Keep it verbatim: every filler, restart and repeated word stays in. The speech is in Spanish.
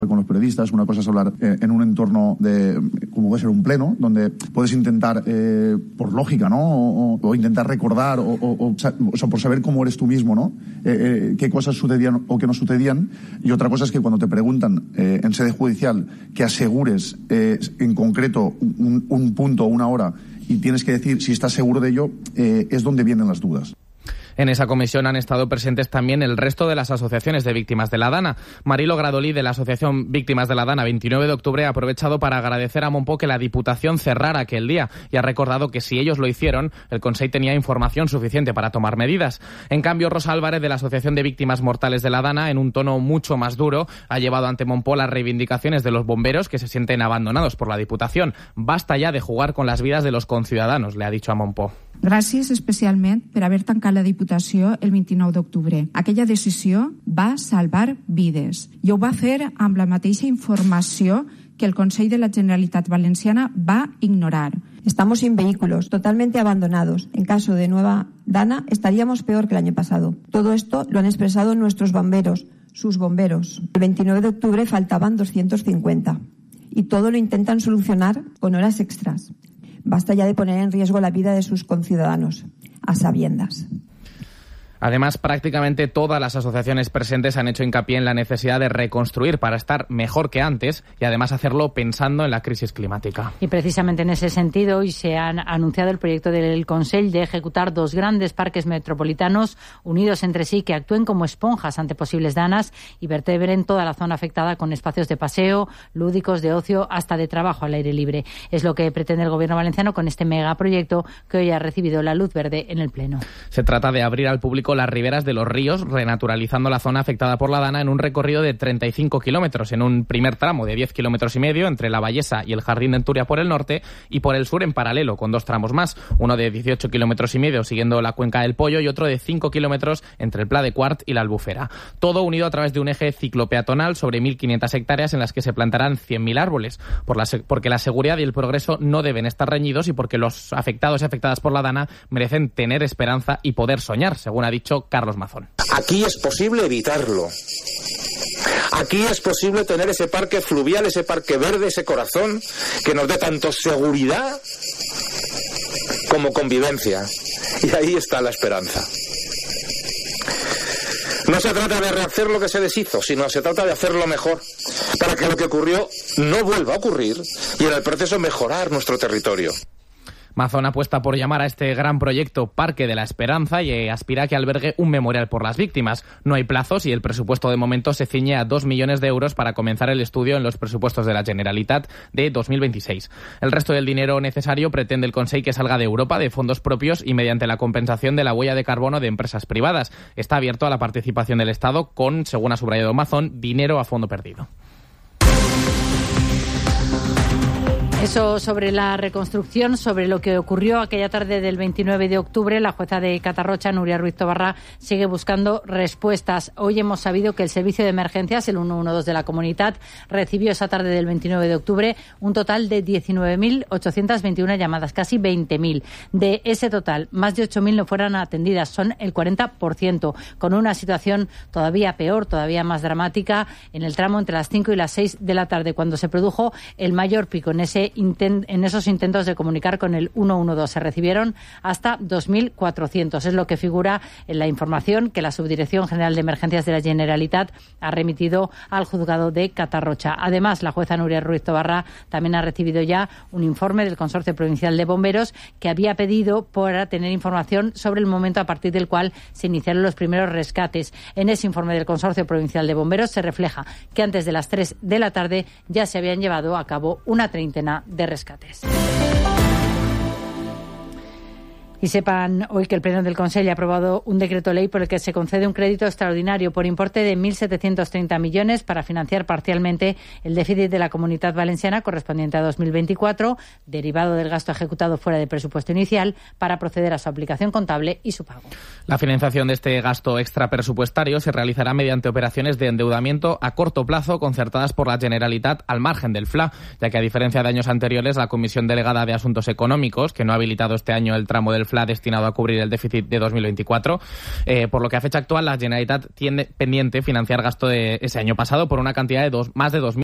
con los periodistas, una cosa es hablar eh, en un entorno de, como puede ser un pleno, donde puedes intentar, eh, por lógica, ¿no? O, o intentar recordar, o, o, o, o sea, por saber cómo eres tú mismo, ¿no? Eh, eh, qué cosas sucedían o qué no sucedían. Y otra cosa es que cuando te preguntan eh, en sede judicial que asegures eh, en concreto un, un punto o una hora y tienes que decir si estás seguro de ello, eh, es donde vienen las dudas. En esa comisión han estado presentes también el resto de las asociaciones de víctimas de la Dana. Marilo Gradolí, de la Asociación Víctimas de la Dana veintinueve de octubre, ha aprovechado para agradecer a Montpó que la Diputación cerrara aquel día y ha recordado que si ellos lo hicieron, el Consell tenía información suficiente para tomar medidas. En cambio, Rosa Álvarez, de la Asociación de Víctimas Mortales de la Dana, en un tono mucho más duro, ha llevado ante Montpó las reivindicacions de los bomberos que se sienten abandonados por la Diputación. Basta ya de jugar con las vidas de los conciudadanos, le ha dicho a Montpó. Gràcies especialment per haver tancat la Diputació el vint-i-nou d'octubre. Aquella decisió va salvar vides i ho va fer amb la mateixa informació que el Consell de la Generalitat Valenciana va ignorar. Estamos sin vehículos, totalmente abandonados. En caso de Nueva Dana, estaríamos peor que el año pasado. Todo esto lo han expresado nuestros bomberos, sus bomberos. El veintinueve de octubre faltaban doscientos cincuenta y todo lo intentan solucionar con horas extras. Basta ya de poner en riesgo la vida de sus conciudadanos, a sabiendas. Además, prácticamente todas las asociaciones presentes han hecho hincapié en la necesidad de reconstruir para estar mejor que antes y además hacerlo pensando en la crisis climática. Y precisamente en ese sentido hoy se ha anunciado el proyecto del Consell de ejecutar dos grandes parques metropolitanos unidos entre sí que actúen como esponjas ante posibles danas y vertebren toda la zona afectada con espacios de paseo, lúdicos, de ocio, hasta de trabajo al aire libre. Es lo que pretende el Gobierno valenciano con este megaproyecto que hoy ha recibido la luz verde en el Pleno. Se trata de abrir al público las riberas de los ríos, renaturalizando la zona afectada por la Dana en un recorrido de treinta y cinco kilómetros, en un primer tramo de diez kilómetros y medio entre la Vallesa y el Jardín de Enturia por el norte, y por el sur en paralelo, con dos tramos más, uno de dieciocho kilómetros y medio siguiendo la Cuenca del Pollo y otro de cinco kilómetros entre el Pla de Quart y la Albufera. Todo unido a través de un eje ciclopeatonal sobre mil quinientas hectáreas en las que se plantarán cien mil árboles, por la, porque la seguridad y el progreso no deben estar reñidos y porque los afectados y afectadas por la Dana merecen tener esperanza y poder soñar, según ha dicho Carlos Mazón. Aquí es posible evitarlo. Aquí es posible tener ese parque fluvial, ese parque verde, ese corazón que nos dé tanto seguridad como convivencia. Y ahí está la esperanza. No se trata de rehacer lo que se deshizo, sino se trata de hacerlo mejor, para que lo que ocurrió no vuelva a ocurrir y en el proceso mejorar nuestro territorio. Mazón apuesta por llamar a este gran proyecto Parque de la Esperanza y aspira a que albergue un memorial por las víctimas. No hay plazos y el presupuesto de momento se ciñe a dos millones de euros para comenzar el estudio en los presupuestos de la Generalitat de dos mil veintiséis. El resto del dinero necesario pretende el Consell que salga de Europa, de fondos propios y mediante la compensación de la huella de carbono de empresas privadas. Está abierto a la participación del Estado con, según ha subrayado Mazón, dinero a fondo perdido. Eso sobre la reconstrucción, sobre lo que ocurrió aquella tarde del veintinueve de octubre. La jueza de Catarrocha, Nuria Ruiz Tobarra, sigue buscando respuestas. Hoy hemos sabido que el servicio de emergencias, el ciento doce de la Comunitat, recibió esa tarde del veintinueve de octubre un total de diecinueve mil ochocientas veintiuna llamadas, casi veinte mil. De ese total, más de ocho mil no fueron atendidas, son el cuarenta por ciento, con una situación todavía peor, todavía más dramática, en el tramo entre las cinco y las seis de la tarde, cuando se produjo el mayor pico en ese en esos intentos de comunicar con el ciento doce. Se recibieron hasta dos mil cuatrocientos. Es lo que figura en la información que la Subdirección General de Emergencias de la Generalitat ha remitido al juzgado de Catarrocha. Además, la jueza Nuria Ruiz Tobarra también ha recibido ya un informe del Consorcio Provincial de Bomberos que había pedido para tener información sobre el momento a partir del cual se iniciaron los primeros rescates. En ese informe del Consorcio Provincial de Bomberos se refleja que antes de las tres de la tarde ya se habían llevado a cabo una treintena de rescates. Y sepan hoy que el Pleno del Consell ha aprobado un decreto ley por el que se concede un crédito extraordinario por importe de mil setecientos treinta millones para financiar parcialmente el déficit de la Comunitat Valenciana correspondiente a dos mil veinticuatro, derivado del gasto ejecutado fuera de presupuesto inicial, para proceder a su aplicación contable y su pago. La financiación de este gasto extrapresupuestario se realizará mediante operaciones de endeudamiento a corto plazo concertadas por la Generalitat al margen del F L A, ya que a diferencia de años anteriores, la Comisión Delegada de Asuntos Económicos, que no ha habilitado este año el tramo del F L A F L A destinado a cubrir el déficit de dos mil veinticuatro, eh, por lo que a fecha actual la Generalitat tiene pendiente financiar gasto de ese año pasado por una cantidad de dos, más de dos mil